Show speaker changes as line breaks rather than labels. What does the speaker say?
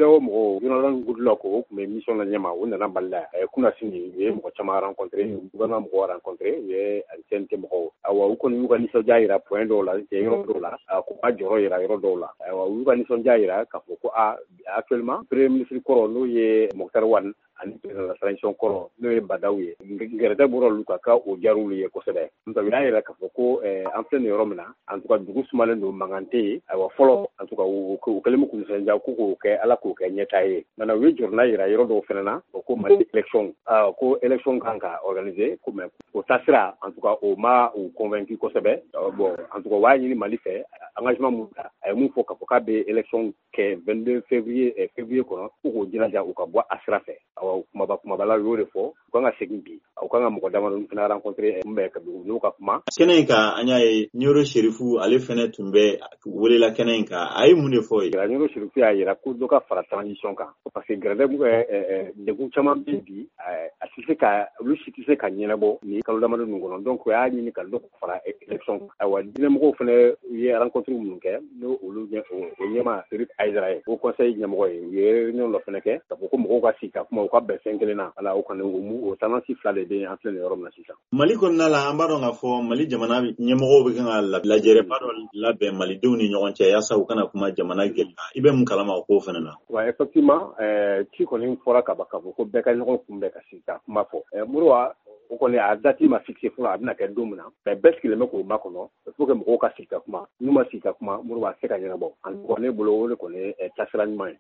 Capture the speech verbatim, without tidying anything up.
CEDEAO mɔgɔw Jonathan Goodluck o tun bɛ mission la ɲɛma o nana Mali la kunna sini u ye mɔgɔ caman rencontré gouvernement mɔgɔw rencontré u ye C N T mɔgɔw awa u kɔni y'u ka nisɔndiya jira point dɔw la yɔrɔ dɔw la k'u ka jɔyɔrɔ jira yɔrɔ dɔw la awa u y'u ka nisɔndiya jira k'a fɔ ko a actuellement premier ministre kɔrɔ n'o ye Moctar Wane ani président de la transition kɔrɔ n'o ye Badaw ye gɛrɛtɛ bɔra olu ka ka o diyara olu ye kosɛbɛ n'o tɛ u y'a jira k'a fɔ ko an filɛ nin yɔrɔ min na en tout cas dugu sumalen don mankan tɛ yen awa fɔlɔ en tout cas u kɛlen bɛ k'u nisɔndiya ko k'o kɛ ala k'o kɛ ɲɛtaa ye maintenant u ye jɔrɔna jira yɔrɔ dɔw fana na ko Mali élection ko élection kan ka organiser ko mais o taasira en tout cas o ma u convaincu kosɛbɛ bon en tout cas u b'a ɲini Mali fɛ engagement mun ta a ye mun fɔ k'a fɔ k'a bɛ élection kɛ vingt-deux février février kɔnɔ ko k'o jilaja u ka bɔ a sira fɛ awa kumaba kumaba la u y'o de fɔ u kan ka segin bi u kan ka mɔgɔ damadɔ fana rencontré mun bɛ Kabugu n'u ka kuma
kɛnɛ in kan an y'a ye Nioro Sherifu ale fana tun bɛ welela kɛnɛ in kan a ye mun de fɔ ye
Nioro Sherifu y'a jira ko dɔ ka fara transition kan parce que gɛrɛtɛ degun caman bɛ bi a tɛ se ka olu si tɛ se ka ɲɛnabɔ ni kalo damadɔ ninnu kɔnɔ donc o y'a ɲini ka dɔ fara élection kan awa diinɛmɔgɔw fana ye rencontre minnu kɛ n'o olu o ɲɛma Serif Aidara ye o conseil ɲɛmɔgɔ ye u ye réunion dɔ fana kɛ k'a fɔ ko mɔgɔw ka sigi ka kuma u ka bɛn fɛn kelen na ala o kɔni o tendance fila de bɛ an filɛ nin yɔrɔ min na sisan
Mali kɔnɔna la an b'a dɔn k'a fɔ Mali jamana ɲɛmɔgɔw bɛ kan ka lajɛrɛba dɔ labɛn malidenw ni ɲɔgɔn cɛ yaasa u kana kuma jamana gɛlɛya i bɛ mun kalama o ko fana na
wa effectivement ci kɔni fɔra ka ban k'a fɔ ko bɛɛ ka ɲɔgɔn kunbɛn ka sigi ka kuma fɔ Modibo o kɔni a date ma fixé fɔlɔ a bɛna kɛ don min na mais bɛɛ sigilen bɛ k'o makɔnɔ il faut que mɔgɔw ka sigi ka kuma n'u ma sigi ka kuma Modibo a tɛ se ka ɲɛnabɔ en tout cas ne bolo o de kɔni ye taasira ɲuman ye